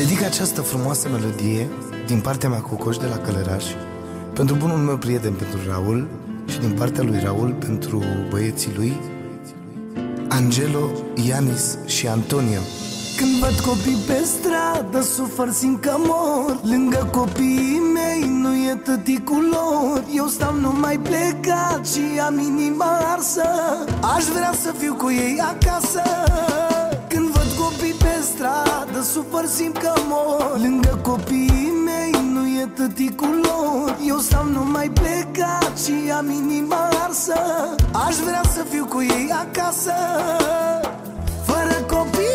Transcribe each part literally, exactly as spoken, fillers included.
Dedic această frumoasă melodie din partea mea Cocoș de la Călăraș pentru bunul meu prieten, pentru Raul, și din partea lui Raul pentru băieții lui Angelo, Ianis și Antonio. Când văd copii pe stradă, sufăr, simt că mor. Lângă copiii mei nu e tăticul lor. Eu stau numai plecat și am inima arsă. Aș vrea să fiu cu ei acasă. Când văd copii pe stradă, sufăr, simt că mor. Lângă copiii mei nu e tăticul lor. Eu stau numai plecat și am inima arsă. Aș vrea să fiu cu ei acasă. Fără copii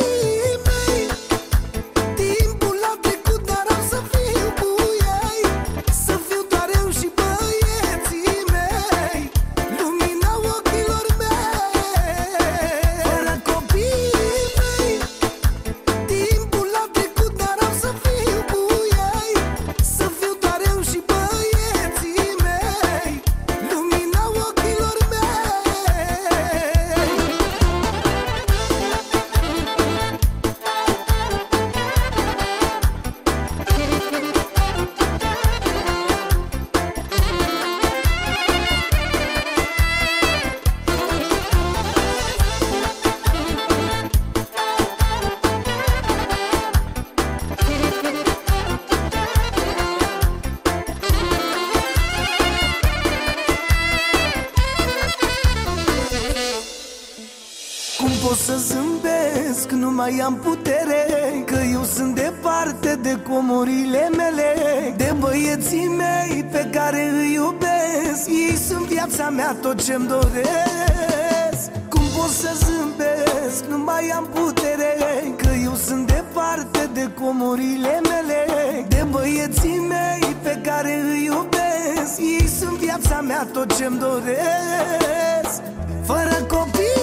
pot să zâmbesc, nu mai am putere, că eu sunt departe de comorile mele, de băieții mei pe care îi iubesc. Ei sunt viața mea, tot ce-mi doresc. Cum pot să zâmbesc, nu mai am putere, că eu sunt departe de comorile mele, de băieții mei pe care îi iubesc. Ei sunt viața mea, tot ce-mi doresc. Fără copii